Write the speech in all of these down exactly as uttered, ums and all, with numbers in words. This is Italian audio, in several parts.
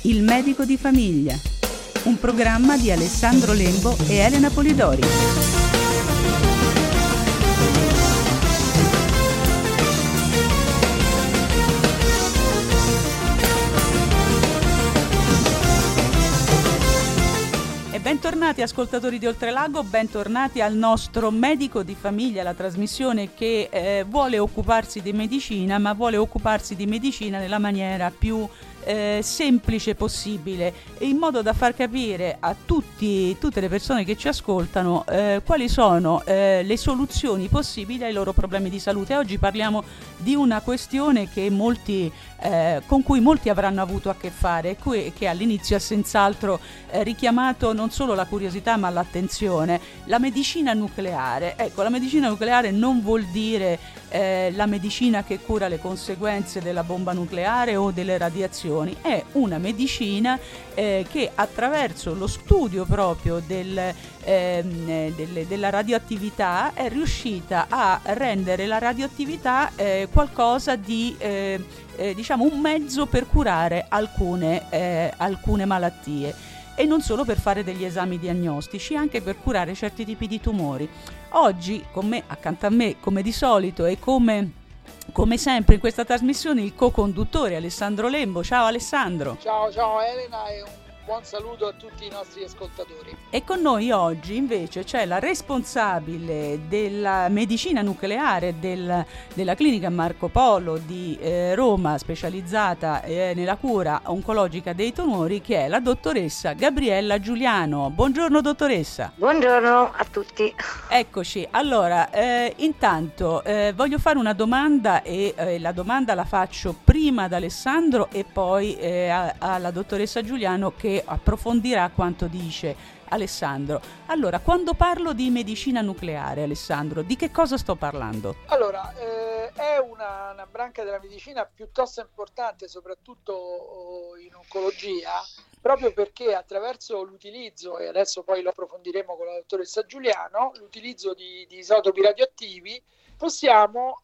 Il medico di famiglia, un programma di Alessandro Lembo e Elena Polidori. E bentornati ascoltatori di Oltrelago, bentornati al nostro medico di famiglia, la trasmissione che eh, vuole occuparsi di medicina, ma vuole occuparsi di medicina nella maniera più Eh, semplice possibile, in modo da far capire a tutti, tutte le persone che ci ascoltano eh, quali sono eh, le soluzioni possibili ai loro problemi di salute. Oggi parliamo di una questione che molti, eh, con cui molti avranno avuto a che fare, que- che all'inizio ha senz'altro eh, richiamato non solo la curiosità ma l'attenzione: la medicina nucleare. Ecco, la medicina nucleare non vuol dire eh, la medicina che cura le conseguenze della bomba nucleare o delle radiazioni. È una medicina eh, che attraverso lo studio proprio del, ehm, delle, della radioattività è riuscita a rendere la radioattività eh, qualcosa di eh, eh, diciamo un mezzo per curare alcune, eh, alcune malattie, e non solo per fare degli esami diagnostici, anche per curare certi tipi di tumori. Oggi con me, accanto a me, come di solito e come Come sempre in questa trasmissione, il co-conduttore Alessandro Lembo. Ciao Alessandro. Ciao, ciao Elena, e un buon saluto a tutti i nostri ascoltatori. E con noi oggi invece c'è la responsabile della medicina nucleare del, della clinica Marco Polo di eh, Roma, specializzata eh, nella cura oncologica dei tumori, che è la dottoressa Gabriella Giuliano. Buongiorno dottoressa. Buongiorno a tutti. Eccoci, allora eh, intanto eh, voglio fare una domanda e eh, la domanda la faccio prima ad Alessandro e poi eh, a, alla dottoressa Giuliano, che approfondirà quanto dice Alessandro. Allora, quando parlo di medicina nucleare, Alessandro, di che cosa sto parlando? Allora, eh, è una, una branca della medicina piuttosto importante, soprattutto oh, in oncologia, proprio perché attraverso l'utilizzo, e adesso poi lo approfondiremo con la dottoressa Giuliano, l'utilizzo di, di isotopi radioattivi, possiamo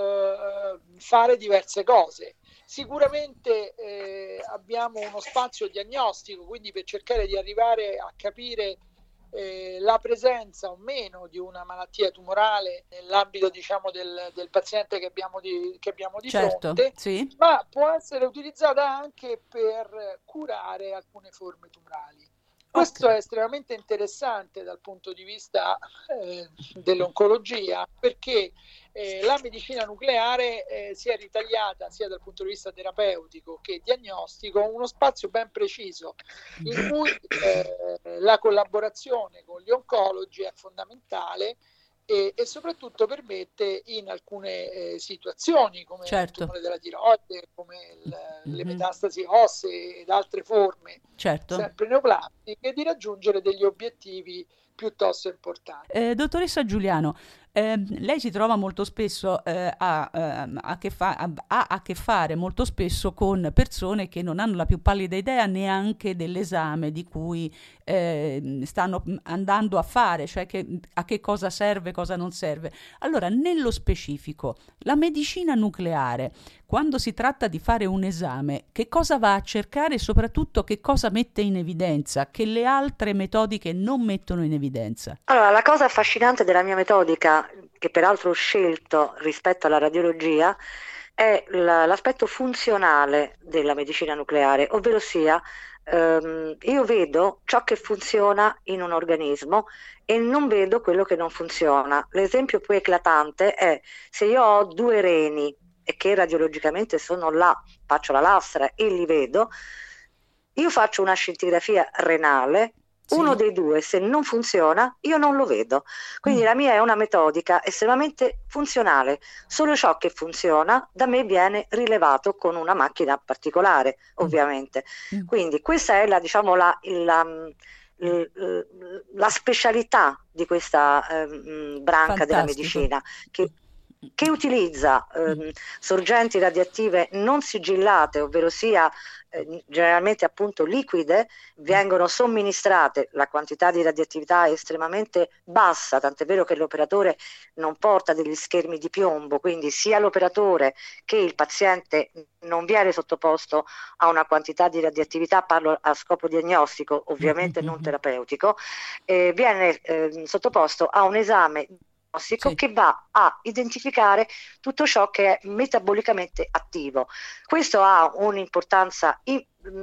eh, fare diverse cose. Sicuramente eh, abbiamo uno spazio diagnostico, quindi per cercare di arrivare a capire eh, la presenza o meno di una malattia tumorale nell'ambito, diciamo, del, del paziente che abbiamo di, che abbiamo di certo, fronte, sì. Ma può essere utilizzata anche per curare alcune forme tumorali. Questo okay. È estremamente interessante dal punto di vista eh, dell'oncologia, perché eh, la medicina nucleare eh, si è ritagliata sia dal punto di vista terapeutico che diagnostico uno spazio ben preciso in cui eh, la collaborazione con gli oncologi è fondamentale e, e soprattutto permette in alcune eh, situazioni, come certo. il tumore della tiroide, come il, mm-hmm. le metastasi ossee ed altre forme certo. sempre neoplastiche, di raggiungere degli obiettivi piuttosto importanti. Eh, dottoressa Giuliano, eh, lei si trova molto spesso eh, a, eh, a, che fa, a, a, a che fare molto spesso con persone che non hanno la più pallida idea neanche dell'esame di cui eh, stanno andando a fare, cioè che, a che cosa serve, cosa non serve. Allora, nello specifico, la medicina nucleare, quando si tratta di fare un esame, che cosa va a cercare e soprattutto che cosa mette in evidenza, che le altre metodiche non mettono in evidenza? Allora, la cosa affascinante della mia metodica, che peraltro ho scelto rispetto alla radiologia, è la, l'aspetto funzionale della medicina nucleare, ovvero sia ehm, io vedo ciò che funziona in un organismo e non vedo quello che non funziona. L'esempio più eclatante è se io ho due reni e che radiologicamente sono là, faccio la lastra e li vedo, io faccio una scintigrafia renale, sì. Uno dei due se non funziona io non lo vedo, quindi mm. la mia è una metodica estremamente funzionale, solo ciò che funziona da me viene rilevato con una macchina particolare, ovviamente, mm. quindi questa è la, diciamo, la, la, la, la specialità di questa eh, branca Fantastico. Della medicina, che che utilizza ehm, sorgenti radioattive non sigillate, ovvero sia eh, generalmente appunto liquide, vengono somministrate, la quantità di radioattività è estremamente bassa, tant'è vero che l'operatore non porta degli schermi di piombo, quindi sia l'operatore che il paziente non viene sottoposto a una quantità di radioattività, parlo a scopo diagnostico, ovviamente non terapeutico, eh, viene eh, sottoposto a un esame sì. che va a identificare tutto ciò che è metabolicamente attivo. Questo ha un'importanza in,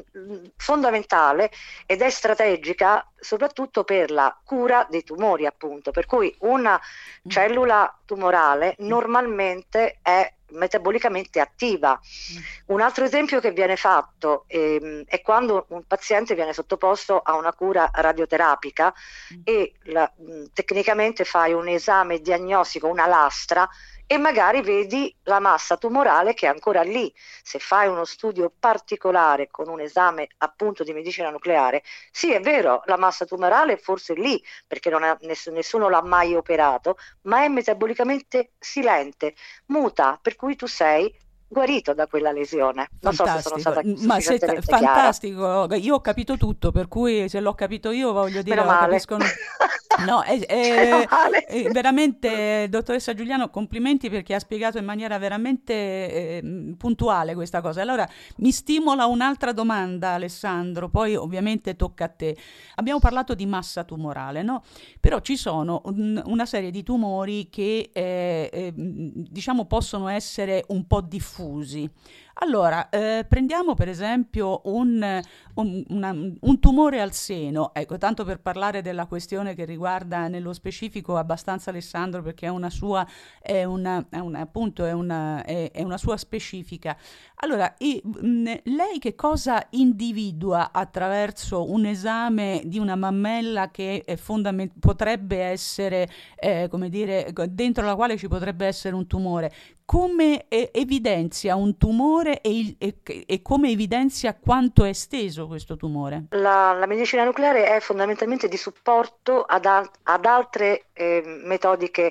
fondamentale ed è strategica soprattutto per la cura dei tumori, appunto, per cui una cellula tumorale normalmente è metabolicamente attiva. Un altro esempio che viene fatto ehm, è quando un paziente viene sottoposto a una cura radioterapica e la, mh, tecnicamente fai un esame diagnostico, una lastra, e magari vedi la massa tumorale che è ancora lì. Se fai uno studio particolare con un esame appunto di medicina nucleare, sì, è vero, la massa tumorale è forse lì perché non è, ness- nessuno l'ha mai operato, ma è metabolicamente silente, muta, per cui tu sei guarito da quella lesione. Non so se sono Fantastico, stata ma se, sufficientemente chiara. fantastico, io ho capito tutto, per cui se l'ho capito io voglio dire Meno lo male. capiscono. No, è, Meno è- male. è veramente, dottoressa Giuliano, complimenti perché ha spiegato in maniera veramente eh, puntuale questa cosa. Allora, mi stimola un'altra domanda, Alessandro, poi ovviamente tocca a te. Abbiamo parlato di massa tumorale, no? Però ci sono un- una serie di tumori che, eh, eh, diciamo, possono essere un po' diffusi. Allora, eh, prendiamo per esempio un, un- una- un tumore al seno, ecco, tanto per parlare della questione che riguarda nello specifico abbastanza Alessandro, perché è una sua, è una, è una- appunto, è una, è- è una sua specifica. Allora, i- mh, lei che cosa individua attraverso un esame di una mammella che è fondament- potrebbe essere, eh, come dire, dentro la quale ci potrebbe essere un tumore? Come eh, evidenzia un tumore e, il- e- e come evidenzia quanto è esteso questo tumore? La, la medicina nucleare è fondamentalmente di supporto ad, al- ad altre eh, metodiche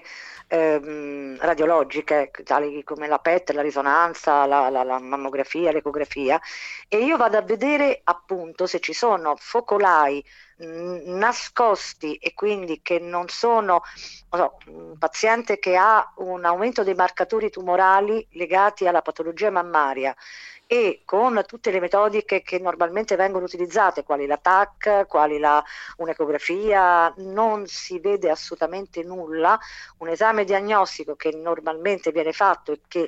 ehm, radiologiche, tali come la P E T, la risonanza, la, la- la mammografia, l'ecografia, e io vado a vedere appunto se ci sono focolai mh, nascosti e quindi che non sono, non so, un paziente che ha un aumento dei marcatori tumorali legati alla patologia mammaria e con tutte le metodiche che normalmente vengono utilizzate, quali la T A C, quali la un'ecografia, non si vede assolutamente nulla. Un esame diagnostico che normalmente viene fatto e che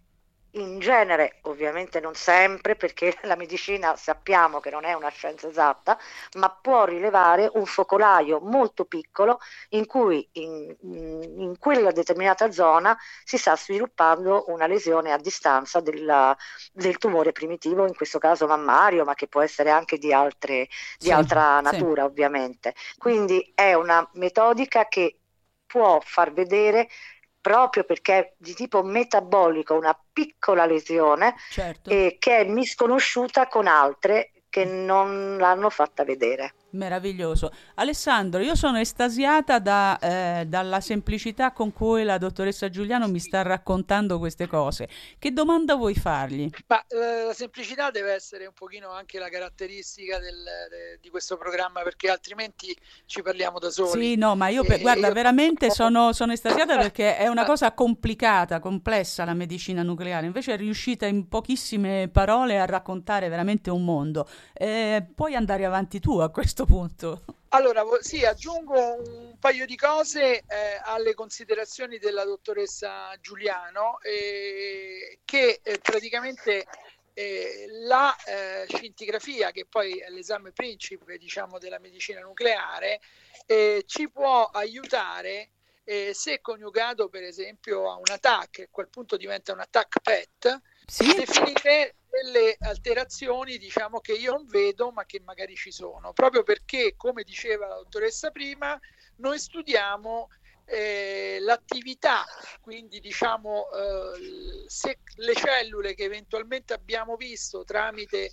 in genere, ovviamente non sempre, perché la medicina sappiamo che non è una scienza esatta, ma può rilevare un focolaio molto piccolo in cui in, in quella determinata zona si sta sviluppando una lesione a distanza della, del tumore primitivo, in questo caso mammario, ma che può essere anche di, altre, di Sì, altra sì. natura, ovviamente. Quindi è una metodica che può far vedere, proprio perché è di tipo metabolico, una piccola lesione Certo. eh, che è misconosciuta con altre che non l'hanno fatta vedere. Meraviglioso. Alessandro, io sono estasiata da, eh, dalla semplicità con cui la dottoressa Giuliano mi sta raccontando queste cose. Che domanda vuoi fargli? Ma eh, la semplicità deve essere un pochino anche la caratteristica del, de- di questo programma, perché altrimenti ci parliamo da soli. Sì, no, ma io, E- per- e guarda, io- veramente sono, sono estasiata perché è una Ma- cosa complicata, complessa la medicina nucleare. Invece è riuscita in pochissime parole a raccontare veramente un mondo. Eh, puoi andare avanti tu a questo punto. Allora, vo- sì, aggiungo un paio di cose eh, alle considerazioni della dottoressa Giuliano, eh, che eh, praticamente eh, la eh, scintigrafia, che poi è l'esame principe, diciamo, della medicina nucleare, eh, ci può aiutare eh, se coniugato per esempio a una T A C, a quel punto diventa una T A C P E T, Sì? definire delle alterazioni, diciamo, che io non vedo ma che magari ci sono, proprio perché, come diceva la dottoressa prima, noi studiamo eh, l'attività, quindi diciamo eh, se le cellule che eventualmente abbiamo visto tramite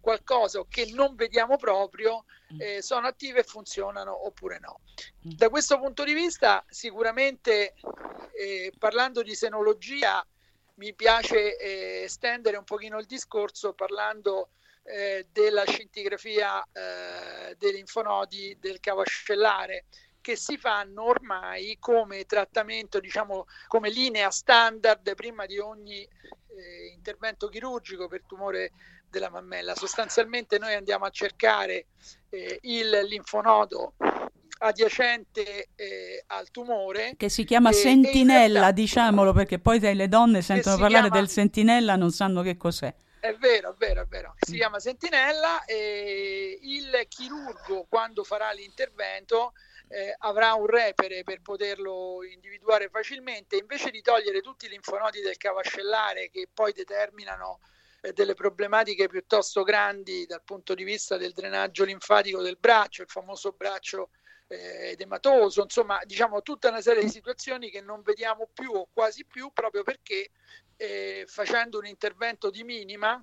qualcosa o che non vediamo proprio eh, sono attive e funzionano oppure no. Da questo punto di vista sicuramente eh, parlando di senologia mi piace eh, estendere un pochino il discorso parlando eh, della scintigrafia eh, dei linfonodi del cavo ascellare, che si fanno ormai come trattamento, diciamo come linea standard prima di ogni eh, intervento chirurgico per tumore della mammella. Sostanzialmente noi andiamo a cercare eh, il linfonodo adiacente eh, al tumore, che si chiama e, sentinella, e realtà, diciamolo, perché poi le donne sentono parlare chiama, del sentinella, non sanno che cos'è. È vero, è vero, è vero. Si mm. chiama sentinella, e il chirurgo quando farà l'intervento eh, avrà un repere per poterlo individuare facilmente. Invece di togliere tutti i linfonodi del cavo ascellare che poi determinano delle problematiche piuttosto grandi dal punto di vista del drenaggio linfatico del braccio, il famoso braccio eh, edematoso, insomma diciamo tutta una serie di situazioni che non vediamo più o quasi più, proprio perché eh, facendo un intervento di minima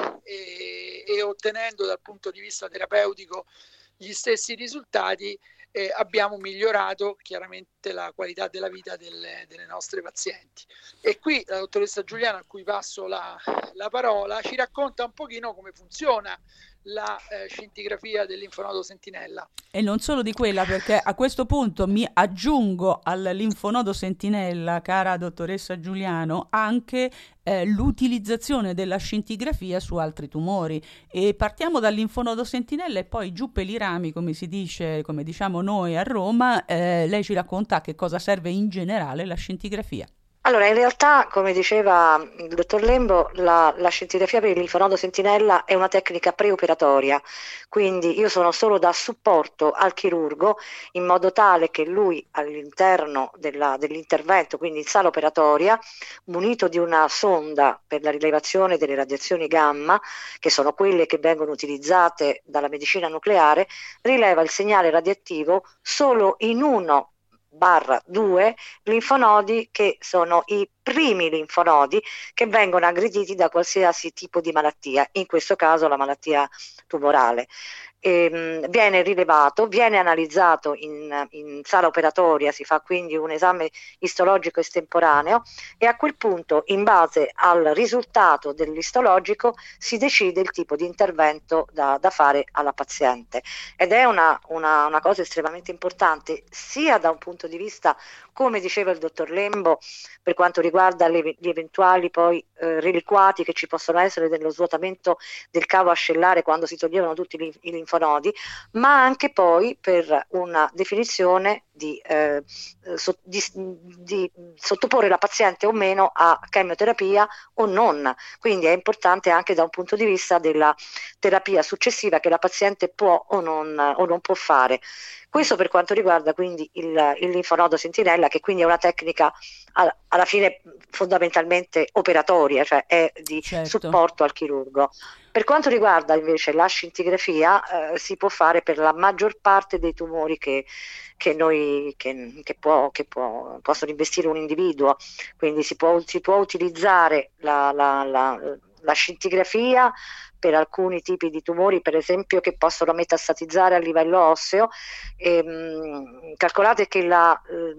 e, e ottenendo dal punto di vista terapeutico gli stessi risultati, eh, abbiamo migliorato chiaramente la qualità della vita delle, delle nostre pazienti. E qui la dottoressa Giuliana, a cui passo la, la parola, ci racconta un pochino come funziona la eh, scintigrafia del linfonodo sentinella. E non solo di quella, perché a questo punto mi aggiungo al linfonodo sentinella, cara dottoressa Giuliano, anche eh, l'utilizzazione della scintigrafia su altri tumori. E partiamo dal linfonodo sentinella e poi giù per i rami, come si dice, come diciamo noi a Roma. Eh, lei ci racconta a che cosa serve in generale la scintigrafia. Allora, in realtà, come diceva il dottor Lembo, la, la scintigrafia per il linfonodo sentinella è una tecnica preoperatoria, quindi io sono solo da supporto al chirurgo in modo tale che lui all'interno della, dell'intervento, quindi in sala operatoria, munito di una sonda per la rilevazione delle radiazioni gamma, che sono quelle che vengono utilizzate dalla medicina nucleare, rileva il segnale radioattivo solo in uno barra due linfonodi che sono i primi linfonodi che vengono aggrediti da qualsiasi tipo di malattia, in questo caso la malattia tumorale. E, viene rilevato, viene analizzato in, in sala operatoria, si fa quindi un esame istologico estemporaneo e a quel punto, in base al risultato dell'istologico, si decide il tipo di intervento da, da fare alla paziente. Ed è una, una, una cosa estremamente importante, sia da un punto di vista, come diceva il dottor Lembo, per quanto riguarda le, gli eventuali poi eh, reliquati che ci possono essere dello svuotamento del cavo ascellare quando si toglievano tutti i, i linfonodi, ma anche poi per una definizione di, eh, so, di, di sottoporre la paziente o meno a chemioterapia o non. Quindi è importante anche da un punto di vista della terapia successiva che la paziente può o non, o non può fare. Questo per quanto riguarda quindi il, il linfonodo sentinella, che quindi è una tecnica alla, alla fine fondamentalmente operatoria, cioè è di certo. supporto al chirurgo. Per quanto riguarda invece la scintigrafia, eh, si può fare per la maggior parte dei tumori che, che, noi, che, che, può, che può, possono investire un individuo, quindi si può, si può utilizzare la, la, la, la scintigrafia per alcuni tipi di tumori, per esempio, che possono metastatizzare a livello osseo. E, mh, calcolate che la,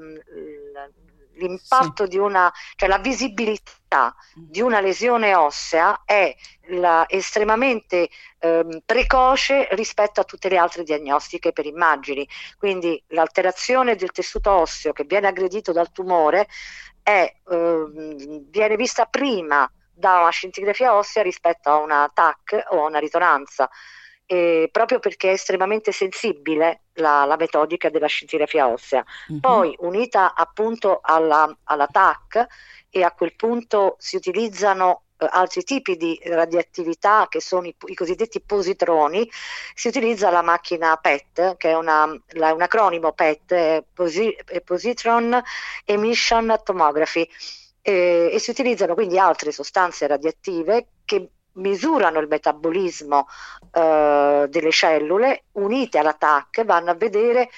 l, l'impatto sì. di una, cioè la visibilità di una lesione ossea è la, estremamente eh, precoce rispetto a tutte le altre diagnostiche per immagini. Quindi l'alterazione del tessuto osseo che viene aggredito dal tumore è, eh, viene vista prima da una scintigrafia ossea rispetto a una T A C o a una risonanza, eh, proprio perché è estremamente sensibile la, la metodica della scintigrafia ossea. Mm-hmm. Poi unita appunto alla, alla T A C, e a quel punto si utilizzano eh, altri tipi di radioattività che sono i, i cosiddetti positroni, si utilizza la macchina P E T, che è una, la, un acronimo P E T, è posi, è Positron Emission Tomography. E, e si utilizzano quindi altre sostanze radioattive che misurano il metabolismo eh, delle cellule, unite alla T A C vanno a vedere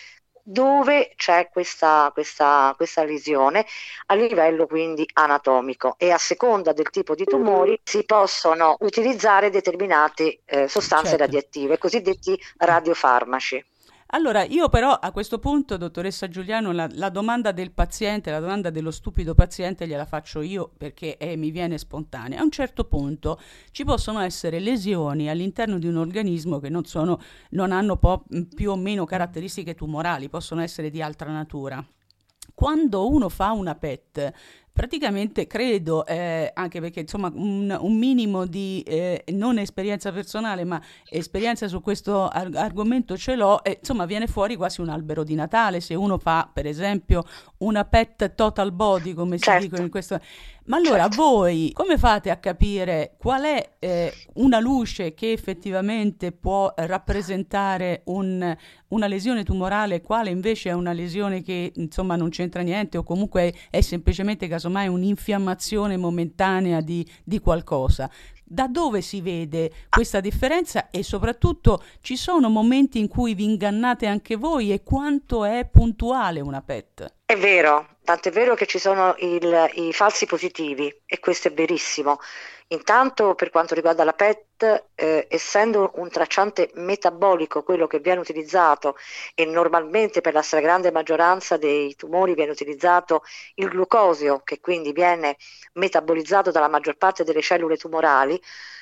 dove c'è questa, questa, questa lesione a livello quindi anatomico, e a seconda del tipo di tumori si possono utilizzare determinate eh, sostanze Certo. radioattive, cosiddetti radiofarmaci. Allora, io però a questo punto, dottoressa Giuliano, la, la domanda del paziente, la domanda dello stupido paziente gliela faccio io perché eh, mi viene spontanea. A un certo punto ci possono essere lesioni all'interno di un organismo che non sono, non hanno po- più o meno caratteristiche tumorali, possono essere di altra natura. Quando uno fa una P E T, praticamente credo, eh, anche perché insomma un, un minimo di eh, non esperienza personale, ma esperienza su questo ar- argomento ce l'ho, e insomma viene fuori quasi un albero di Natale se uno fa per esempio una P E T total body, come si Certo. dicono in questo. Ma allora Certo. voi come fate a capire qual è eh, una luce che effettivamente può rappresentare un, una lesione tumorale, quale invece è una lesione che insomma non c'entra niente, o comunque è, è semplicemente casomai un'infiammazione momentanea di, di qualcosa? Da dove si vede questa differenza, e soprattutto ci sono momenti in cui vi ingannate anche voi, e quanto è puntuale una P E T? È vero, tanto è vero che ci sono il- i falsi positivi, e questo è verissimo. Intanto, per quanto riguarda la P E T, eh, essendo un tracciante metabolico quello che viene utilizzato, e normalmente per la stragrande maggioranza dei tumori viene utilizzato il glucosio, che quindi viene metabolizzato dalla maggior parte delle cellule tumorali,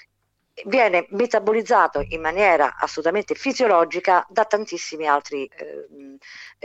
viene metabolizzato in maniera assolutamente fisiologica da tantissimi altri ehm,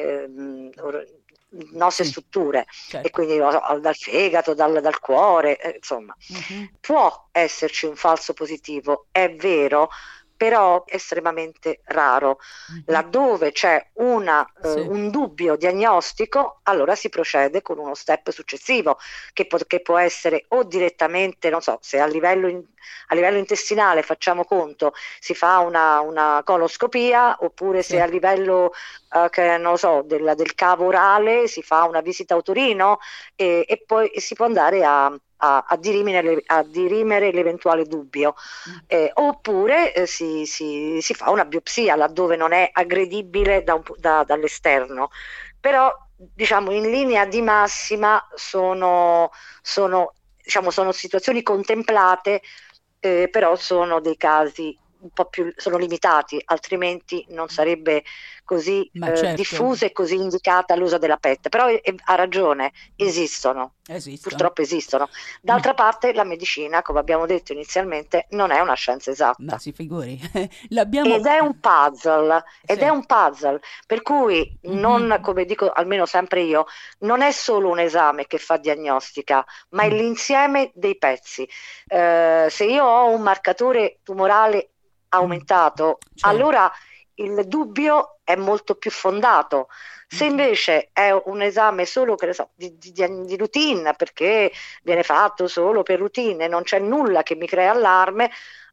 ehm, or- nostre Sì, strutture, certo. e quindi no, dal fegato, dal, dal cuore, eh, insomma. Mhm. Può esserci un falso positivo, è vero, però estremamente raro. Mhm. Laddove c'è una, eh, Sì. un dubbio diagnostico, allora si procede con uno step successivo, che, po- che può essere o direttamente, non so, se a livello, in- a livello intestinale, facciamo conto, si fa una, una coloscopia, oppure Sì. se a livello eh, che, non lo so, del, del cavo orale si fa una visita a uterino, e, e poi si può andare a, a, a dirimere, a dirimere l'eventuale dubbio. Mm. Eh, oppure eh, si, si, si fa una biopsia laddove non è aggredibile da un, da, dall'esterno. Però diciamo in linea di massima sono, sono, diciamo, sono situazioni contemplate, eh, però sono dei casi un po' più, sono limitati, altrimenti non sarebbe così Ma eh, certo, diffusa e così indicata l'uso della P E T. Però eh, ha ragione, esistono. esistono. Purtroppo esistono. D'altra parte la medicina, come abbiamo detto inizialmente, non è una scienza Ma esatta. si figuri, l'abbiamo... Ed è un puzzle, ed Sì. è un puzzle, per cui non, Mhm. come dico almeno sempre io, non è solo un esame che fa diagnostica, ma è Mm. l'insieme dei pezzi. Eh, se io ho un marcatore tumorale aumentato, Certo. allora il dubbio è molto più fondato. Se Mhm. invece è un esame solo, che ne so, di, di, di routine, perché viene fatto solo per routine e non c'è nulla che mi crea allarme,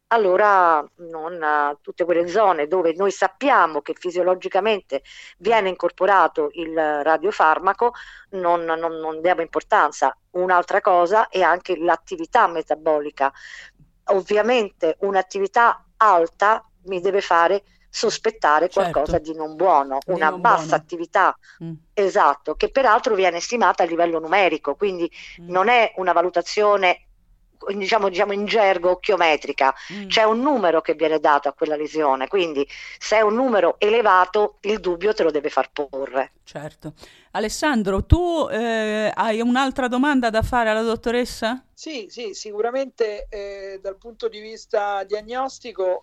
allora non, eh, tutte quelle zone dove noi sappiamo che fisiologicamente viene incorporato il radiofarmaco non, non, non diamo importanza. Un'altra cosa è anche l'attività metabolica. Ovviamente un'attività alta mi deve fare sospettare qualcosa Certo. di non buono, Di una non bassa buono. attività, Mm. esatto, che peraltro viene stimata a livello numerico, quindi Mm. non è una valutazione, diciamo, diciamo in gergo, occhiometrica. Mm. C'è un numero che viene dato a quella lesione, quindi se è un numero elevato il dubbio te lo deve far porre. Certo. Alessandro, tu eh, hai un'altra domanda da fare alla dottoressa? Sì, sì, sicuramente eh, dal punto di vista diagnostico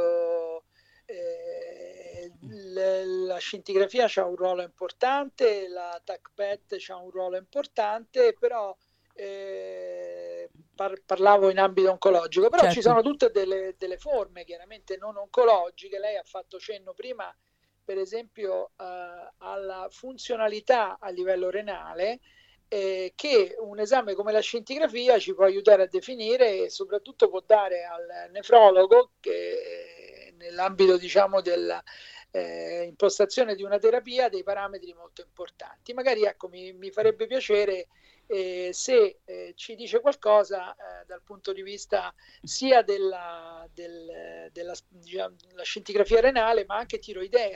eh, eh, l- la scintigrafia ha un ruolo importante, la T A C P E T ha un ruolo importante, però eh, par- parlavo in ambito oncologico, però Certo. ci sono tutte delle, delle forme chiaramente non oncologiche. Lei ha fatto cenno prima, per esempio, eh, alla funzionalità a livello renale, eh, che un esame come la scintigrafia ci può aiutare a definire, e soprattutto può dare al nefrologo, che eh, nell'ambito diciamo della eh, impostazione di una terapia, dei parametri molto importanti. Magari ecco, mi, mi farebbe piacere eh, se eh, ci dice qualcosa eh, dal punto di vista sia della, del, della, diciamo, della scintigrafia renale, ma anche tiroidea,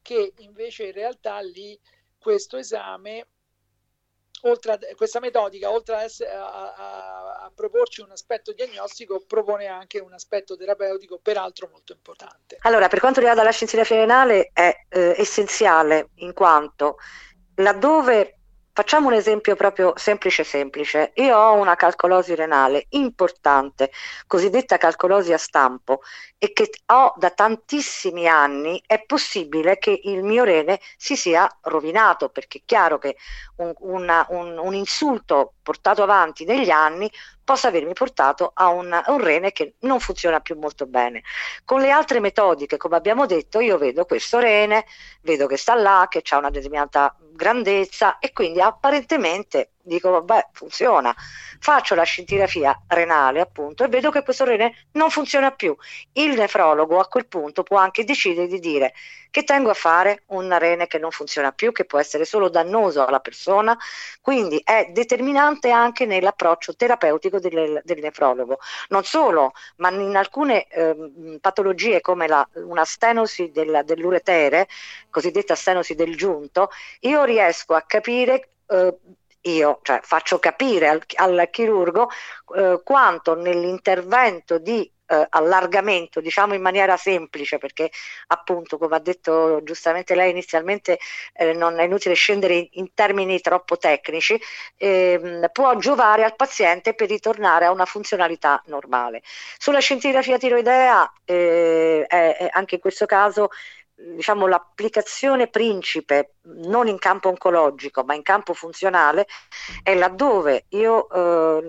che invece in realtà lì questo esame, oltre a, questa metodica, oltre a, essere, a, a, a proporci un aspetto diagnostico, propone anche un aspetto terapeutico, peraltro molto importante. Allora, per quanto riguarda la scintigrafia renale è eh, essenziale, in quanto laddove, facciamo un esempio proprio semplice semplice, io ho una calcolosi renale importante, cosiddetta calcolosi a stampo, e che ho da tantissimi anni, è possibile che il mio rene si sia rovinato, perché è chiaro che un, una, un, un insulto portato avanti negli anni possa avermi portato a un, a un rene che non funziona più molto bene. Con le altre metodiche, come abbiamo detto, io vedo questo rene, vedo che sta là, che ha una determinata grandezza, e quindi apparentemente dico vabbè, funziona. Faccio la scintigrafia renale, appunto, e vedo che questo rene non funziona più. Il nefrologo a quel punto può anche decidere di dire: che tengo a fare un rene che non funziona più, che può essere solo dannoso alla persona, quindi è determinante anche nell'approccio terapeutico del, del nefrologo. Non solo, ma in alcune eh, patologie come la, una stenosi del, dell'uretere, cosiddetta stenosi del giunto, io riesco a capire eh, io cioè faccio capire al, al chirurgo eh, quanto nell'intervento di eh, allargamento, diciamo in maniera semplice, perché appunto, come ha detto giustamente lei inizialmente, eh, non è inutile scendere in, in termini troppo tecnici, ehm, può giovare al paziente per ritornare a una funzionalità normale. Sulla scintigrafia tiroidea eh, è, è anche in questo caso, diciamo, l'applicazione principe, non in campo oncologico ma in campo funzionale, è laddove io eh,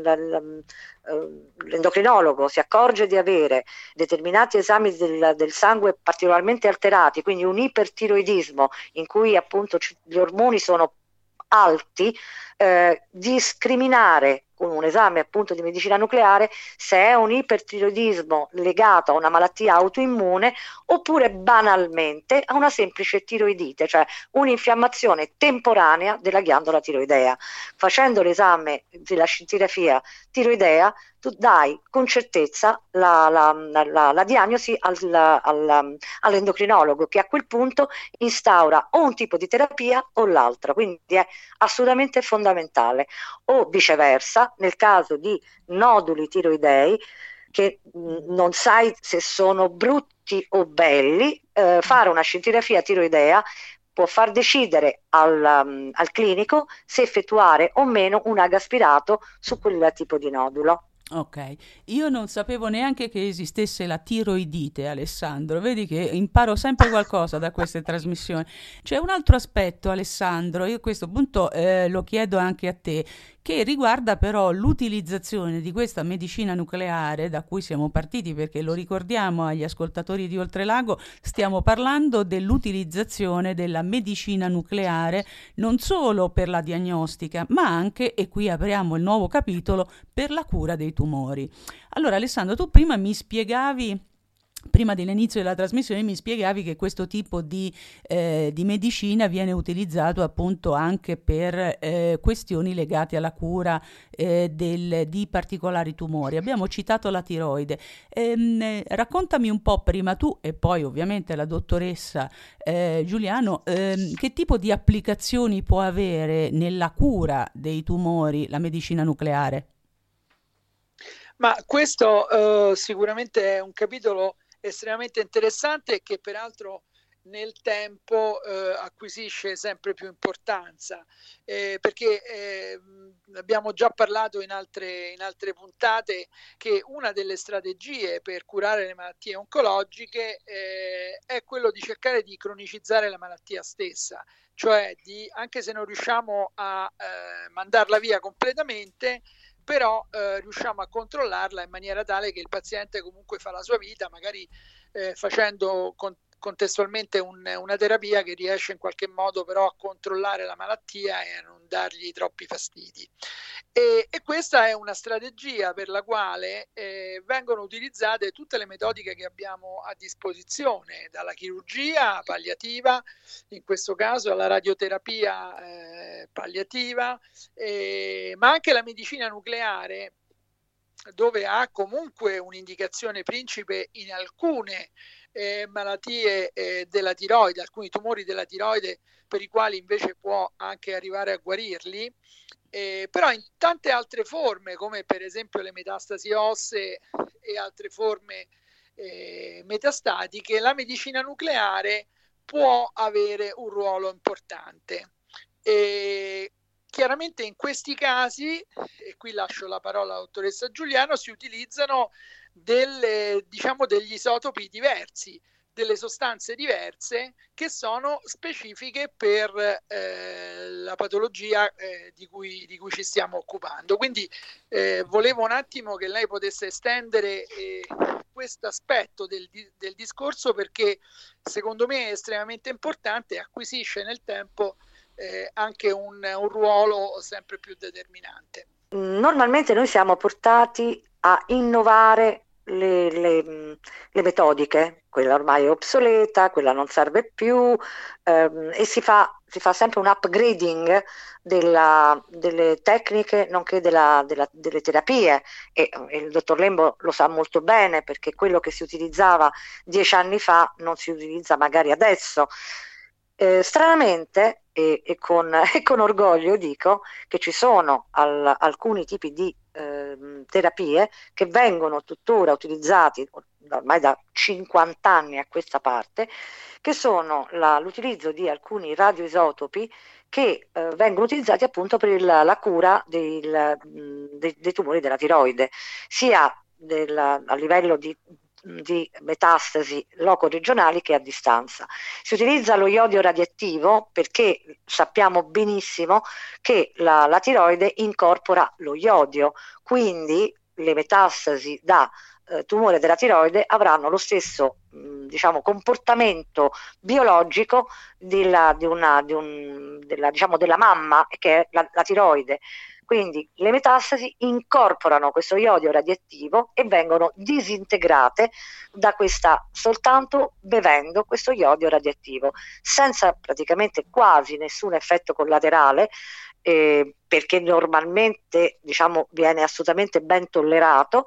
l'endocrinologo si accorge di avere determinati esami del, del sangue particolarmente alterati, quindi un ipertiroidismo in cui appunto gli ormoni sono alti, eh, discriminare con un esame appunto di medicina nucleare se è un ipertiroidismo legato a una malattia autoimmune oppure banalmente a una semplice tiroidite, cioè un'infiammazione temporanea della ghiandola tiroidea. Facendo l'esame della scintigrafia tiroidea tu dai con certezza la, la, la, la diagnosi al, al, all'endocrinologo, che a quel punto instaura o un tipo di terapia o l'altra, quindi è assolutamente fondamentale. O viceversa, nel caso di noduli tiroidei che mh, non sai se sono brutti o belli, eh, fare una scintigrafia tiroidea può far decidere al, um, al clinico se effettuare o meno un agaspirato su quel tipo di nodulo. Ok, io non sapevo neanche che esistesse la tiroidite, Alessandro. Vedi che imparo sempre qualcosa da queste trasmissioni. C'è un altro aspetto, Alessandro, io a questo punto eh, lo chiedo anche a te, che riguarda però l'utilizzazione di questa medicina nucleare da cui siamo partiti, perché lo ricordiamo agli ascoltatori di Oltrelago, stiamo parlando dell'utilizzazione della medicina nucleare non solo per la diagnostica, ma anche, e qui apriamo il nuovo capitolo, per la cura dei tumori. Allora Alessandro, tu prima mi spiegavi, prima dell'inizio della trasmissione mi spiegavi che questo tipo di, eh, di medicina viene utilizzato appunto anche per eh, questioni legate alla cura eh, del, di particolari tumori. Abbiamo citato la tiroide. Ehm, raccontami un po' prima tu e poi ovviamente la dottoressa eh, Giuliano, ehm, che tipo di applicazioni può avere nella cura dei tumori la medicina nucleare? Ma questo uh, sicuramente è un capitolo estremamente interessante che peraltro nel tempo eh, acquisisce sempre più importanza, eh, perché eh, abbiamo già parlato in altre, in altre puntate che una delle strategie per curare le malattie oncologiche eh, è quello di cercare di cronicizzare la malattia stessa, cioè di, anche se non riusciamo a eh, mandarla via completamente, però eh, riusciamo a controllarla in maniera tale che il paziente comunque fa la sua vita, magari eh, facendo con, contestualmente un, una terapia che riesce in qualche modo però a controllare la malattia e a non dargli troppi fastidi. E, e questa è una strategia per la quale eh, vengono utilizzate tutte le metodiche che abbiamo a disposizione, dalla chirurgia palliativa, in questo caso alla radioterapia eh, palliativa, eh, ma anche la medicina nucleare, dove ha comunque un'indicazione principe in alcune eh, malattie eh, della tiroide, alcuni tumori della tiroide per i quali invece può anche arrivare a guarirli. Eh, però in tante altre forme, come per esempio le metastasi ossee e altre forme eh, metastatiche, la medicina nucleare può avere un ruolo importante. E chiaramente in questi casi, e qui lascio la parola alla dottoressa Giuliano, si utilizzano delle, diciamo, degli isotopi diversi, delle sostanze diverse che sono specifiche per eh, la patologia eh, di, cui, di cui ci stiamo occupando. Quindi eh, volevo un attimo che lei potesse estendere eh, questo aspetto del, del discorso, perché secondo me è estremamente importante e acquisisce nel tempo eh, anche un, un ruolo sempre più determinante. Normalmente noi siamo portati a innovare Le, le, le metodiche, quella ormai è obsoleta, quella non serve più, ehm, e si fa, si fa sempre un upgrading della, delle tecniche nonché della, della, delle terapie e, e il dottor Lembo lo sa molto bene, perché quello che si utilizzava dieci anni fa non si utilizza magari adesso. Eh, stranamente e, e, con, e con orgoglio dico che ci sono al, alcuni tipi di eh, terapie che vengono tuttora utilizzati ormai da cinquanta anni a questa parte, che sono la, l'utilizzo di alcuni radioisotopi che eh, vengono utilizzati appunto per il, la cura del, dei, dei tumori della tiroide, sia del, a livello di di metastasi loco-regionali che a distanza. Si utilizza lo iodio radioattivo perché sappiamo benissimo che la, la tiroide incorpora lo iodio, quindi le metastasi da eh, tumore della tiroide avranno lo stesso mh, diciamo comportamento biologico della, di una, di un, della, diciamo, della mamma, che è la, la tiroide. Quindi le metastasi incorporano questo iodio radioattivo e vengono disintegrate da questa soltanto bevendo questo iodio radioattivo, senza praticamente quasi nessun effetto collaterale, eh, perché normalmente diciamo viene assolutamente ben tollerato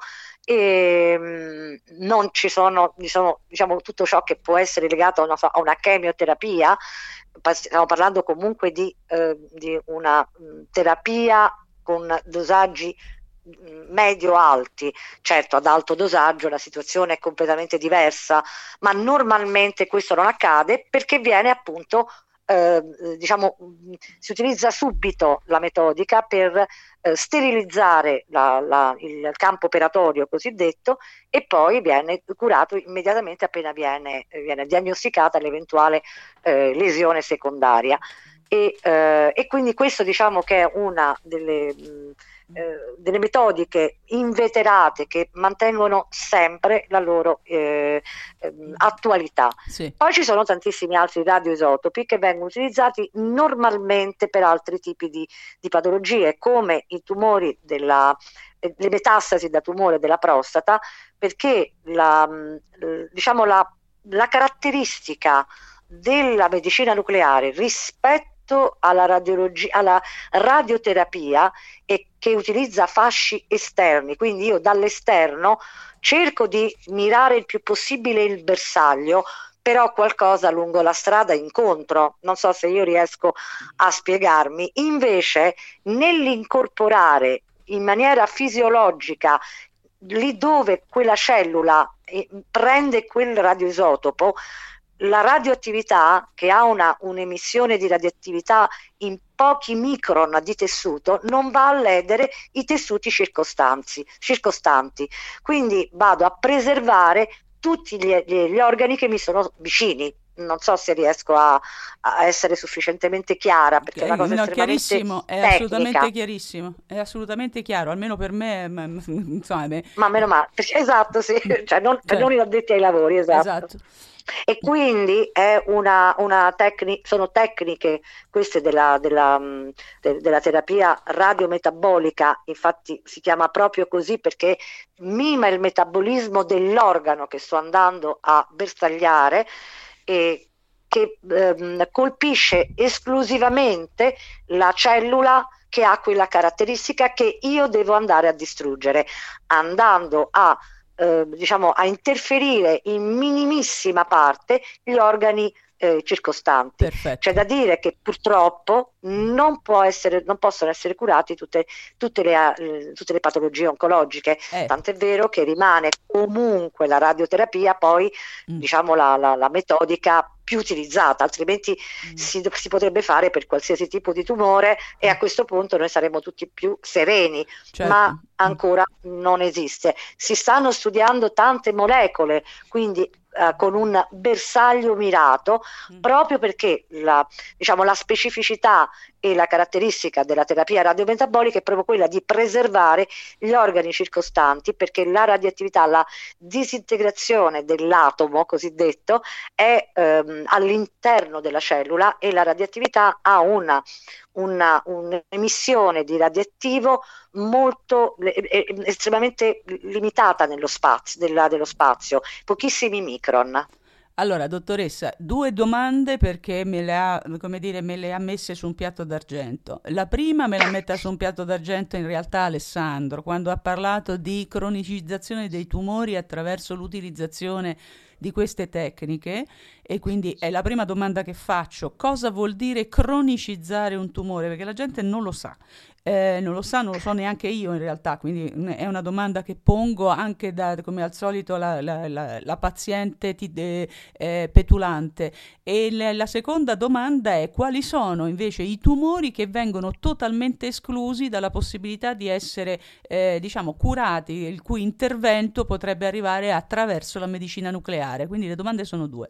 e mh, non ci sono, diciamo, diciamo tutto ciò che può essere legato a una, a una chemioterapia. Stiamo parlando comunque di, eh, di una mh, terapia con dosaggi medio-alti. Certo, ad alto dosaggio la situazione è completamente diversa, ma normalmente questo non accade perché viene appunto eh, diciamo si utilizza subito la metodica per eh, sterilizzare la, la, il campo operatorio cosiddetto, e poi viene curato immediatamente appena viene, viene diagnosticata l'eventuale eh, lesione secondaria. E, eh, e quindi questo diciamo che è una delle, mh, eh, delle metodiche inveterate che mantengono sempre la loro eh, eh, attualità. Sì. Poi ci sono tantissimi altri radioisotopi che vengono utilizzati normalmente per altri tipi di, di patologie, come i tumori della eh, le metastasi da tumore della prostata, perché la, mh, diciamo la, la caratteristica della medicina nucleare rispetto alla radiologia, alla radioterapia, e che utilizza fasci esterni, quindi io dall'esterno cerco di mirare il più possibile il bersaglio, però qualcosa lungo la strada incontro, non so se io riesco a spiegarmi. Invece nell'incorporare in maniera fisiologica lì dove quella cellula eh, prende quel radioisotopo, la radioattività, che ha una, un'emissione di radioattività in pochi micron di tessuto, non va a ledere i tessuti circostanti, circostanti. Quindi vado a preservare tutti gli, gli, gli organi che mi sono vicini. Non so se riesco a, a essere sufficientemente chiara, perché okay, è una cosa no, estremamente chiarissimo, è tecnica. assolutamente chiarissimo, è assolutamente chiaro, almeno per me, ma, insomma, beh. ma meno male, esatto, sì, cioè non, per non gli addetti ai lavori, esatto. esatto. E quindi è una, una tecnica, sono tecniche queste della, della, de, della terapia radiometabolica, infatti si chiama proprio così perché mima il metabolismo dell'organo che sto andando a bersagliare, e che ehm, colpisce esclusivamente la cellula che ha quella caratteristica che io devo andare a distruggere, andando a eh, diciamo, a interferire in minimissima parte gli organi eh, circostanti. Perfetto. C'è da dire che purtroppo non può essere, non possono essere curati tutte, tutte, le, eh, tutte le patologie oncologiche, Eh. tant'è vero che rimane comunque la radioterapia poi Mm. diciamo la, la, la metodica più utilizzata, altrimenti Mm. si, si potrebbe fare per qualsiasi tipo di tumore e a questo punto noi saremmo tutti più sereni, Certo. ma Mm. ancora non esiste. Si stanno studiando tante molecole, quindi eh, con un bersaglio mirato, Mm. proprio perché la, diciamo, la specificità e la caratteristica della terapia radiometabolica è proprio quella di preservare gli organi circostanti, perché la radioattività, la disintegrazione dell'atomo cosiddetto è ehm, all'interno della cellula e la radioattività ha una, una, un'emissione di radioattivo molto eh, estremamente limitata nello spazio, della, dello spazio, pochissimi micron. Allora, dottoressa, due domande perché me le ha, come dire, me le ha messe su un piatto d'argento. La prima me la metta su un piatto d'argento in realtà Alessandro, quando ha parlato di cronicizzazione dei tumori attraverso l'utilizzazione di queste tecniche, e quindi è la prima domanda che faccio: cosa vuol dire cronicizzare un tumore? Perché la gente non lo sa. Eh, non lo sa, non lo so neanche io in realtà, quindi mm, è una domanda che pongo anche da, come al solito, la, la, la, la paziente ti, eh, eh, petulante. E la, la seconda domanda è: quali sono invece i tumori che vengono totalmente esclusi dalla possibilità di essere, eh, diciamo, curati, il cui intervento potrebbe arrivare attraverso la medicina nucleare? Quindi le domande sono due.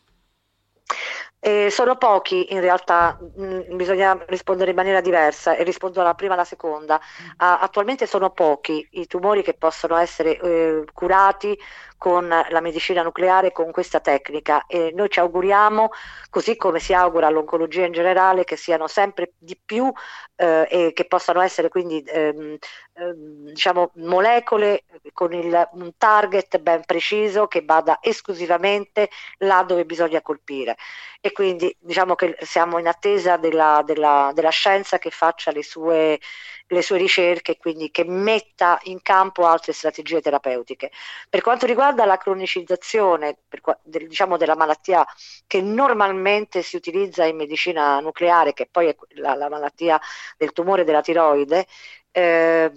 Eh, sono pochi in realtà, mh, bisogna rispondere in maniera diversa e rispondo alla prima e alla seconda. Ah, attualmente sono pochi i tumori che possono essere eh, curati con la medicina nucleare, con questa tecnica, e noi ci auguriamo, così come si augura all'oncologia in generale, che siano sempre di più eh, e che possano essere quindi ehm, ehm, diciamo molecole con il, un target ben preciso che vada esclusivamente là dove bisogna colpire. E quindi diciamo che siamo in attesa della, della, della scienza che faccia le sue, le sue ricerche e quindi che metta in campo altre strategie terapeutiche. Per quanto riguarda la cronicizzazione per, del, diciamo, della malattia che normalmente si utilizza in medicina nucleare, che poi è la, la malattia del tumore della tiroide, Eh,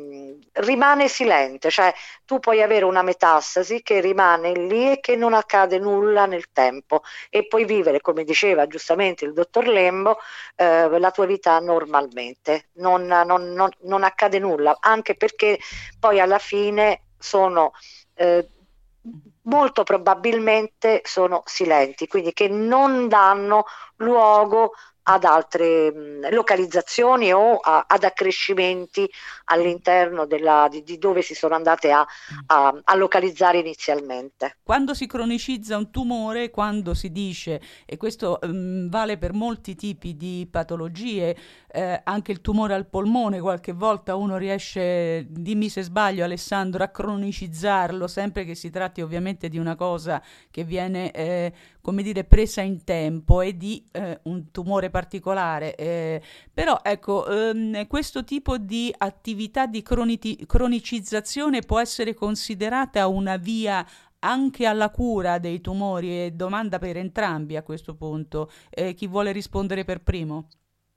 rimane silente, cioè tu puoi avere una metastasi che rimane lì e che non accade nulla nel tempo e puoi vivere, come diceva giustamente il dottor Lembo, eh, la tua vita normalmente, non, non, non, non accade nulla, anche perché poi alla fine sono eh, molto probabilmente sono silenti, quindi che non danno luogo ad altre mh, localizzazioni o a, ad accrescimenti all'interno della, di, di dove si sono andate a, a, a localizzare inizialmente. Quando si cronicizza un tumore, quando si dice, e questo um, vale per molti tipi di patologie, eh, anche il tumore al polmone, qualche volta uno riesce, dimmi se sbaglio Alessandro, a cronicizzarlo, sempre che si tratti ovviamente di una cosa che viene, eh, come dire, presa in tempo e di eh, un tumore particolare. Eh, però ecco, ehm, questo tipo di attività di croniti- cronicizzazione può essere considerata una via anche alla cura dei tumori, e domanda per entrambi a questo punto. Eh, chi vuole rispondere per primo?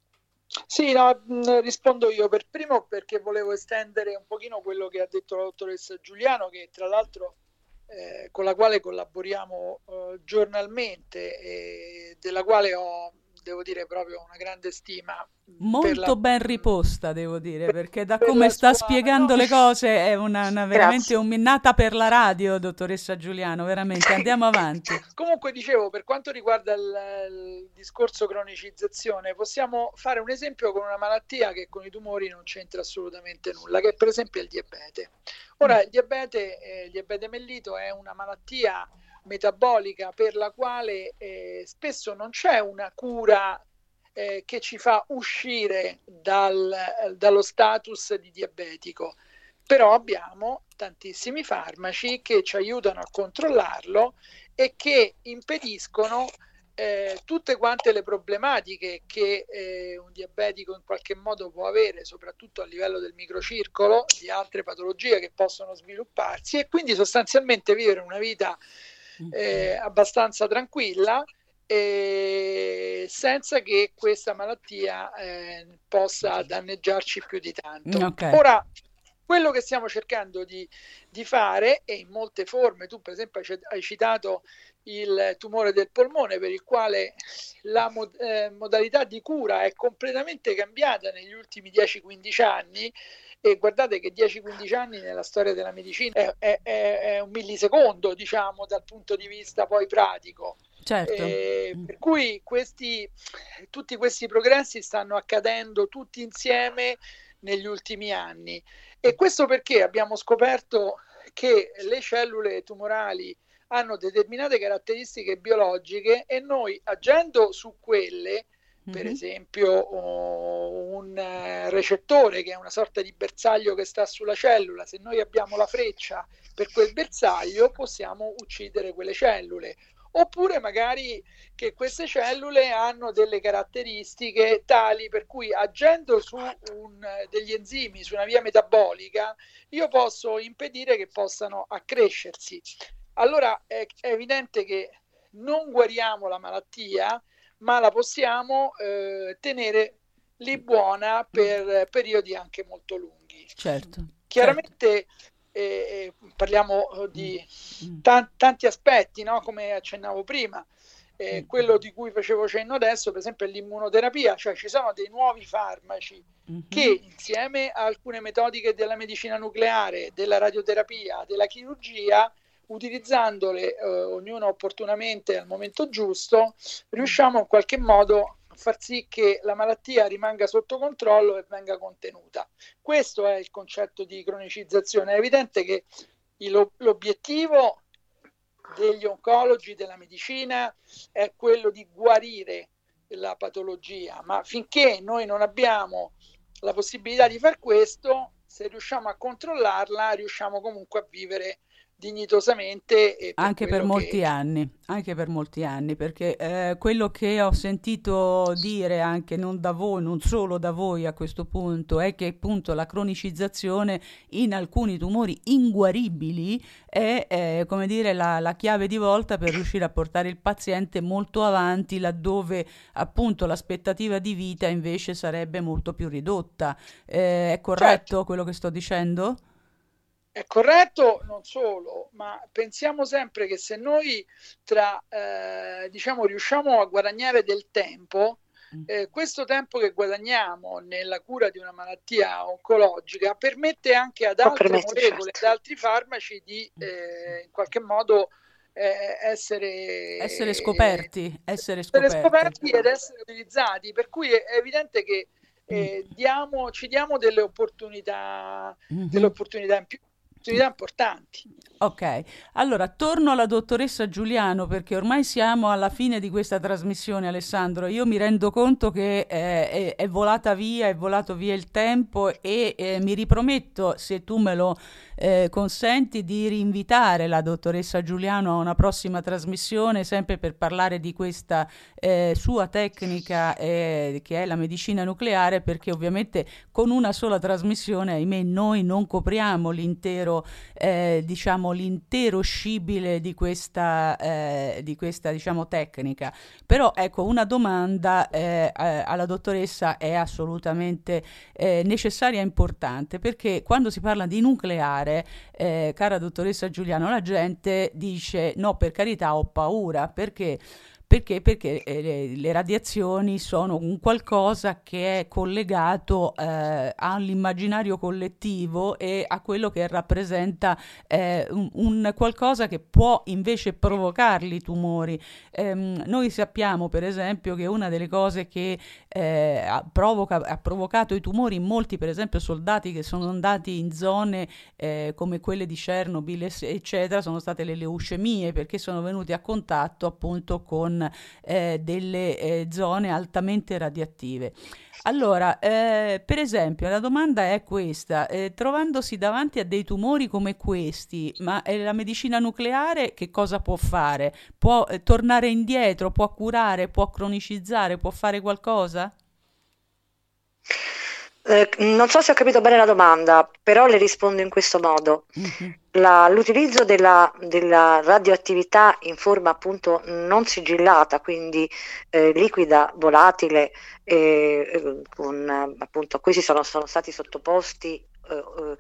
Sì, no, mh, rispondo io per primo perché volevo estendere un pochino quello che ha detto la dottoressa Giuliano, che tra l'altro eh, con la quale collaboriamo eh, giornalmente e della quale ho, devo dire, proprio una grande stima. Molto per la, ben riposta, devo dire, perché da per come la sta sua, spiegando no, le cose è una, una veramente Grazie. un nata per la radio, dottoressa Giuliano, veramente. Andiamo avanti. Comunque dicevo, per quanto riguarda il, il discorso cronicizzazione, possiamo fare un esempio con una malattia che con i tumori non c'entra assolutamente nulla, che è per esempio il diabete. Ora, il diabete, eh, il diabete mellito è una malattia metabolica per la quale eh, spesso non c'è una cura eh, che ci fa uscire dal, dallo status di diabetico, però abbiamo tantissimi farmaci che ci aiutano a controllarlo e che impediscono eh, tutte quante le problematiche che eh, un diabetico in qualche modo può avere, soprattutto a livello del microcircolo, di altre patologie che possono svilupparsi, e quindi sostanzialmente vivere una vita eh, abbastanza tranquilla, eh, senza che questa malattia eh, possa danneggiarci più di tanto. Okay. Ora, quello che stiamo cercando di, di fare, e in molte forme, tu per esempio hai citato il tumore del polmone, per il quale la mod- eh, modalità di cura è completamente cambiata negli ultimi dieci quindici anni, e guardate che dieci quindici anni nella storia della medicina è, è, è un millisecondo, diciamo, dal punto di vista poi pratico. Certo. Eh, per cui questi, tutti questi progressi stanno accadendo tutti insieme negli ultimi anni, e questo perché abbiamo scoperto che le cellule tumorali hanno determinate caratteristiche biologiche, e noi, agendo su quelle, per mm-hmm. esempio un recettore che è una sorta di bersaglio che sta sulla cellula, se noi abbiamo la freccia per quel bersaglio possiamo uccidere quelle cellule. Oppure magari che queste cellule hanno delle caratteristiche tali per cui, agendo su un, degli enzimi, su una via metabolica, io posso impedire che possano accrescersi. Allora è, è evidente che non guariamo la malattia, ma la possiamo eh, tenere lì buona per periodi anche molto lunghi. Certo. Chiaramente certo. Eh, parliamo di t- tanti aspetti, no? Come accennavo prima, eh, quello di cui facevo cenno adesso, per esempio, è l'immunoterapia, cioè ci sono dei nuovi farmaci mm-hmm. che, insieme a alcune metodiche della medicina nucleare, della radioterapia, della chirurgia, utilizzandole eh, ognuno opportunamente al momento giusto, riusciamo in qualche modo far sì che la malattia rimanga sotto controllo e venga contenuta. Questo è il concetto di cronicizzazione. È evidente che il, l'obiettivo degli oncologi, della medicina, è quello di guarire la patologia, ma finché noi non abbiamo la possibilità di far questo, se riusciamo a controllarla, riusciamo comunque a vivere dignitosamente, e per anche per molti che... anni anche per molti anni perché eh, quello che ho sentito dire anche non da voi, non solo da voi a questo punto, è che appunto la cronicizzazione in alcuni tumori inguaribili è eh, come dire la, la chiave di volta per riuscire a portare il paziente molto avanti, laddove appunto l'aspettativa di vita invece sarebbe molto più ridotta. Eh, è corretto certo. quello che sto dicendo? È corretto, non solo, ma pensiamo sempre che se noi tra eh, diciamo riusciamo a guadagnare del tempo, eh, questo tempo che guadagniamo nella cura di una malattia oncologica permette anche ad altre molecole, certo. ad altri farmaci di eh, in qualche modo eh, essere, essere scoperti, essere scoperti. essere scoperti ed essere utilizzati, per cui è evidente che eh, diamo, ci diamo delle opportunità, mm-hmm. delle opportunità in più. Importanti. Ok, allora torno alla dottoressa Giuliano, perché ormai siamo alla fine di questa trasmissione, Alessandro. Io mi rendo conto che eh, è, è volata via, è volato via il tempo, e eh, mi riprometto, se tu me lo eh, consenti, di rinvitare la dottoressa Giuliano a una prossima trasmissione, sempre per parlare di questa eh, sua tecnica eh, che è la medicina nucleare, perché ovviamente con una sola trasmissione, ahimè, noi non copriamo l'intero Eh, diciamo l'intero scibile di questa eh, di questa diciamo tecnica. Però ecco, una domanda eh, alla dottoressa è assolutamente eh, necessaria e importante, perché quando si parla di nucleare, eh, cara dottoressa Giuliano, la gente dice no, per carità, ho paura. Perché? Perché? Perché eh, le, le radiazioni sono un qualcosa che è collegato eh, all'immaginario collettivo e a quello che rappresenta eh, un, un qualcosa che può invece provocarli i tumori. Ehm, noi sappiamo per esempio che una delle cose che eh, ha, provoca, ha provocato i tumori in molti, per esempio soldati che sono andati in zone eh, come quelle di Chernobyl eccetera, sono state le leucemie, perché sono venuti a contatto appunto con con eh, delle eh, zone altamente radioattive. Allora, eh, per esempio, la domanda è questa: eh, trovandosi davanti a dei tumori come questi, ma eh, la medicina nucleare che cosa può fare? Può eh, tornare indietro, può curare, può cronicizzare, può fare qualcosa? Eh, non so se ho capito bene la domanda, però le rispondo in questo modo. Mhm. La- l'utilizzo della, della radioattività in forma appunto non sigillata, quindi eh, liquida, volatile, eh, eh, con, eh, appunto, a cui si sono, sono stati sottoposti, eh,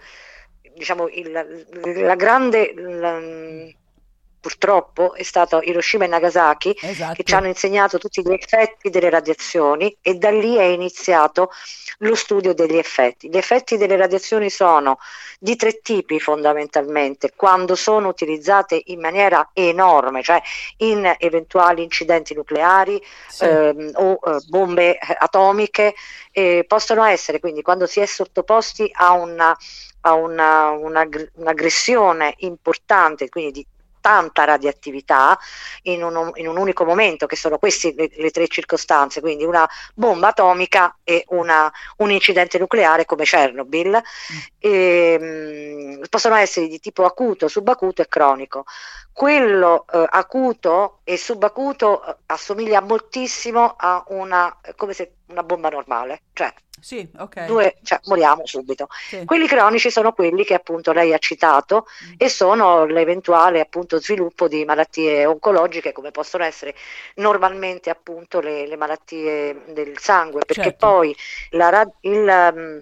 eh, diciamo, il- la grande, la- purtroppo è stato Hiroshima e Nagasaki che ci Esatto, hanno insegnato tutti gli effetti delle radiazioni, e da lì è iniziato lo studio degli effetti. Gli effetti delle radiazioni sono di tre tipi fondamentalmente: quando sono utilizzate in maniera enorme, cioè in eventuali incidenti nucleari sì, ehm, o eh, bombe atomiche, eh, possono essere quindi quando si è sottoposti a una, a una, una, un'aggressione importante, quindi di tanta radioattività in un, in un unico momento, che sono queste le, le tre circostanze, quindi una bomba atomica e una, un incidente nucleare come Chernobyl. mm, E, mh, possono essere di tipo acuto, subacuto e cronico. Quello eh, acuto e subacuto eh, assomiglia moltissimo a una, come se una bomba normale, cioè sì, ok, due, cioè moriamo subito. sì. Quelli cronici sono quelli che appunto lei ha citato, Mm. e sono l'eventuale appunto sviluppo di malattie oncologiche, come possono essere normalmente appunto le, le malattie del sangue, perché Certo, poi la, ra- il, um,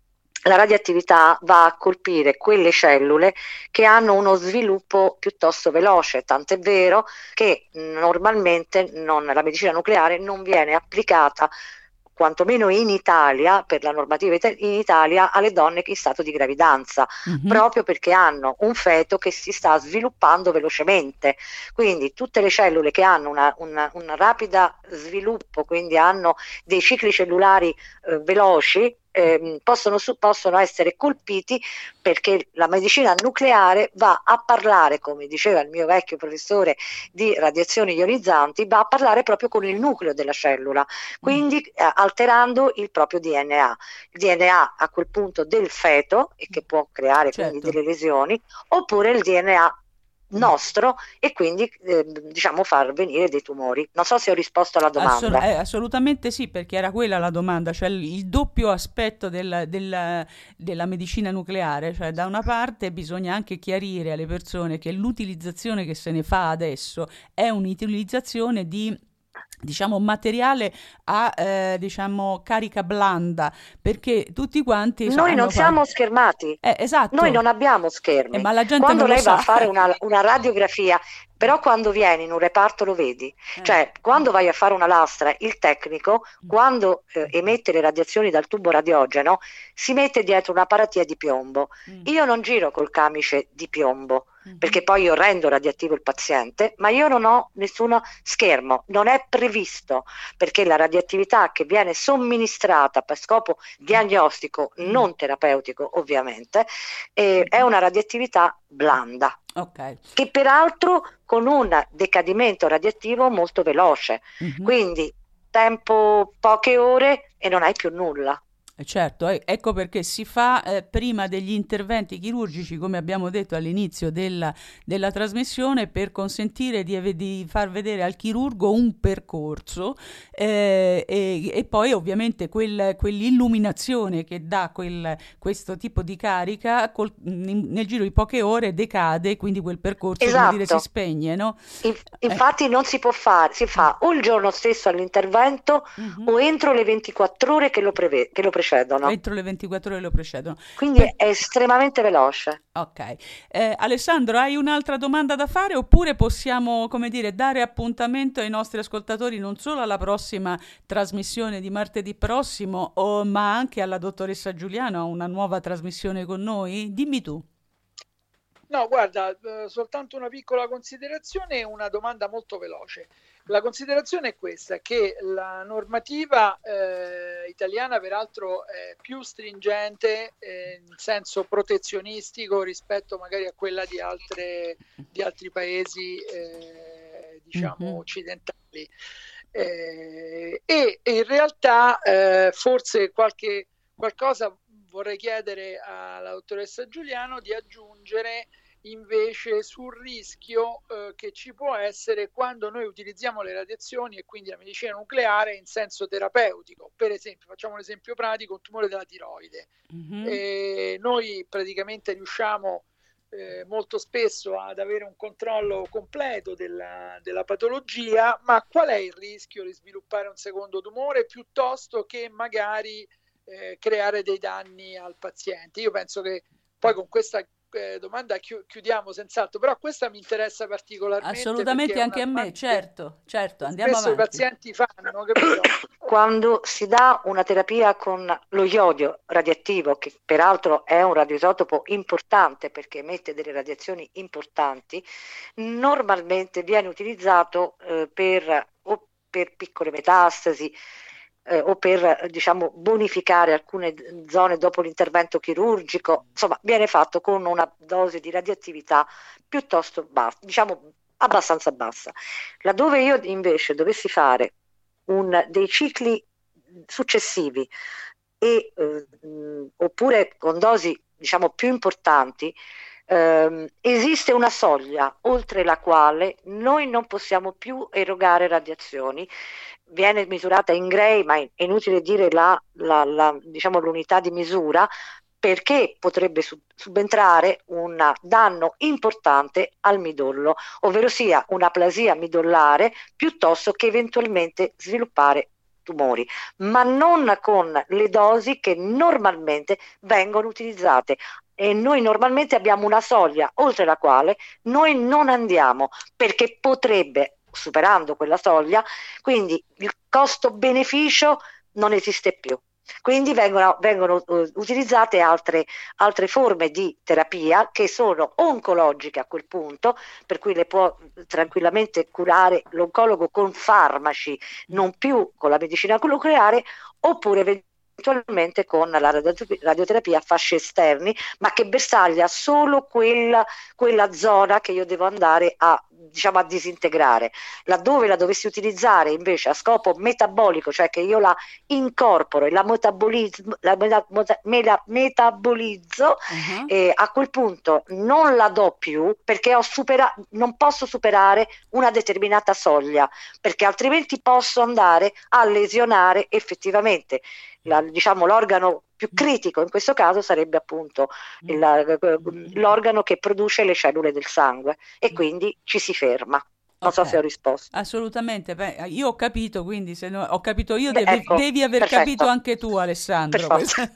la radioattività va a colpire quelle cellule che hanno uno sviluppo piuttosto veloce, tant'è vero che normalmente non, la medicina nucleare non viene applicata, quantomeno in Italia, per la normativa in Italia, alle donne in stato di gravidanza, mhm, proprio perché hanno un feto che si sta sviluppando velocemente. Quindi tutte le cellule che hanno una, una, un rapido sviluppo, quindi hanno dei cicli cellulari eh, veloci, eh, possono, su, possono essere colpiti, perché la medicina nucleare va a parlare, come diceva il mio vecchio professore di radiazioni ionizzanti, va a parlare proprio con il nucleo della cellula, mm, quindi eh, alterando il proprio D N A. Il D N A a quel punto del feto, e che può creare quindi certo. delle lesioni, oppure il D N A Mm. nostro, e quindi eh, diciamo far venire dei tumori. Non so se ho risposto alla Assol- domanda. eh, assolutamente sì, perché era quella la domanda, cioè il, il doppio aspetto del- del- della medicina nucleare, cioè da una parte bisogna anche chiarire alle persone che l'utilizzazione che se ne fa adesso è un'utilizzazione di, diciamo, materiale a eh, diciamo carica blanda, perché tutti quanti so- Noi non hanno fatto... siamo schermati, Eh, noi non esatto. abbiamo Eh, schermi. ma la gente Quando non lo lei va a sa. fare una, una radiografia, però quando vieni in un reparto lo vedi, Eh. cioè quando vai a fare una lastra, il tecnico, quando eh, emette le radiazioni dal tubo radiogeno, si mette dietro una paratia di piombo. Mm, Io non giro col camice di piombo, mhm, perché poi io rendo radioattivo il paziente, ma io non ho nessuno schermo, non è previsto, perché la radioattività che viene somministrata per scopo diagnostico, mm, non terapeutico ovviamente, eh, è una radioattività blanda, ok. che peraltro con un decadimento radioattivo molto veloce, Mhm. quindi tempo poche ore e non hai più nulla. Eh, Certo, e- ecco perché si fa eh, prima degli interventi chirurgici, come abbiamo detto all'inizio della, della trasmissione, per consentire di, ave- di far vedere al chirurgo un percorso eh, e, e poi ovviamente quel- quell'illuminazione che dà quel- questo tipo di carica col- in- nel giro di poche ore decade, quindi quel percorso, come dire, si Esatto. spegne, no? In- Eh, Infatti non si può fare, si mm, fa o il giorno stesso all'intervento mhm. o entro le ventiquattro ore che lo, preve- che lo precedono. Entro le ventiquattro ore lo precedono. Quindi Per- è estremamente veloce. Ok. Eh, Alessandro, hai un'altra domanda da fare oppure possiamo, come dire, dare appuntamento ai nostri ascoltatori non solo alla prossima trasmissione di martedì prossimo, o- ma anche alla dottoressa Giuliano a una nuova trasmissione con noi? Dimmi tu. No, guarda, eh, soltanto una piccola considerazione e una domanda molto veloce. La considerazione è questa, che la normativa eh, italiana peraltro è più stringente eh, in senso protezionistico rispetto magari a quella di, altre, di altri paesi eh, diciamo Mhm. occidentali. radicarli. Eh, e, e in realtà eh, forse qualche qualcosa vorrei chiedere alla dottoressa Giuliano di aggiungere invece sul rischio eh, che ci può essere quando noi utilizziamo le radiazioni e quindi la medicina nucleare in senso terapeutico. Per esempio, facciamo un esempio pratico, un tumore della tiroide. Mm-hmm. Eh, noi praticamente riusciamo eh, molto spesso ad avere un controllo completo della, della patologia, ma qual è il rischio di sviluppare un secondo tumore piuttosto che magari eh, creare dei danni al paziente? Io penso che poi con questa eh, domanda chi- chiudiamo senz'altro, però questa mi interessa particolarmente. Assolutamente anche a me, certo, certo, andiamo spesso avanti. I pazienti fanno, capito? Quando si dà una terapia con lo iodio radioattivo, che peraltro è un radioisotopo importante perché emette delle radiazioni importanti, normalmente viene utilizzato eh, per, o per piccole metastasi eh, o per diciamo bonificare alcune zone dopo l'intervento chirurgico. Insomma, viene fatto con una dose di radioattività piuttosto bassa, diciamo abbastanza bassa. Laddove io invece dovessi fare un, dei cicli successivi e eh, oppure con dosi diciamo più importanti, eh, esiste una soglia oltre la quale noi non possiamo più erogare radiazioni. Viene misurata in Gray, ma è inutile dire la, la, la, diciamo, l'unità di misura, perché potrebbe subentrare un danno importante al midollo, ovvero sia un'aplasia midollare, piuttosto che eventualmente sviluppare tumori, ma non con le dosi che normalmente vengono utilizzate. E noi normalmente abbiamo una soglia oltre la quale noi non andiamo, perché potrebbe, superando quella soglia, quindi il costo-beneficio non esiste più. Quindi vengono, vengono uh, utilizzate altre, altre forme di terapia che sono oncologiche a quel punto, per cui le può tranquillamente curare l'oncologo con farmaci, non più con la medicina nucleare, oppure eventualmente con la radioterapia a fasci esterni, ma che bersaglia solo quella, quella zona che io devo andare a diciamo a disintegrare. Laddove la dovessi utilizzare invece a scopo metabolico, cioè che io la incorporo e la metabolizzo, la, meta, me la metabolizzo, uh-huh. eh, a quel punto non la do più, perché ho superato, non posso superare una determinata soglia, perché altrimenti posso andare a lesionare effettivamente la, diciamo l'organo più critico. In questo caso sarebbe appunto il, l'organo che produce le cellule del sangue, e quindi ci si ferma. Non okay. so se ho risposto. Assolutamente. Beh, io ho capito, quindi se no, ho capito io, Beh, devi, ecco, devi aver perfetto. capito anche tu, Alessandro.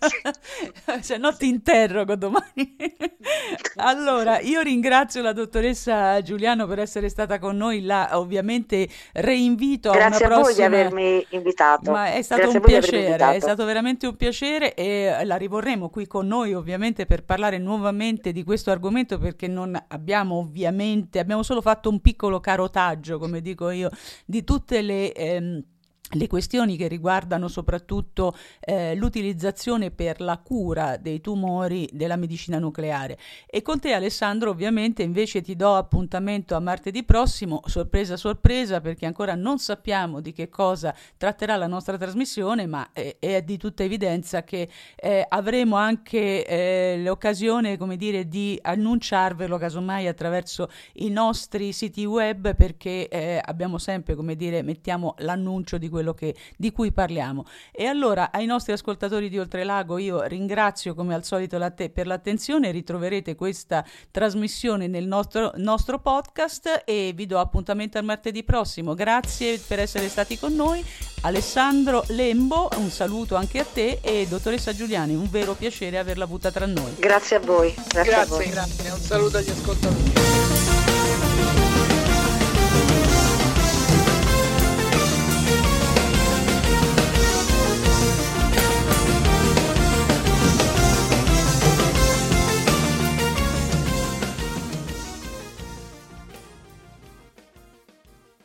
Se no ti interrogo domani. Allora, io ringrazio la dottoressa Giuliano per essere stata con noi. La ovviamente reinvito a Grazie una a prossima. voi di avermi invitato. Ma è stato Grazie un piacere, è stato veramente un piacere, e la rivorremo qui con noi ovviamente per parlare nuovamente di questo argomento, perché non abbiamo ovviamente, abbiamo solo fatto un piccolo carotaggio, come dico io, di tutte le ehm, le questioni che riguardano soprattutto eh, l'utilizzazione per la cura dei tumori della medicina nucleare. E con te, Alessandro, ovviamente invece ti do appuntamento a martedì prossimo, sorpresa sorpresa, perché ancora non sappiamo di che cosa tratterà la nostra trasmissione, ma è, è di tutta evidenza che eh, avremo anche eh, l'occasione, come dire, di annunciarvelo casomai attraverso i nostri siti web, perché eh, abbiamo sempre, come dire, mettiamo l'annuncio di quello che, di cui parliamo. E allora ai nostri ascoltatori di Oltrelago io ringrazio come al solito la te per l'attenzione. Ritroverete questa trasmissione nel nostro, nostro podcast e vi do appuntamento al martedì prossimo. Grazie per essere stati con noi. Alessandro Lembo, un saluto anche a te, e dottoressa Giuliani, un vero piacere averla avuta tra noi. Grazie a voi. Grazie, grazie, a voi. grazie. Un saluto agli ascoltatori.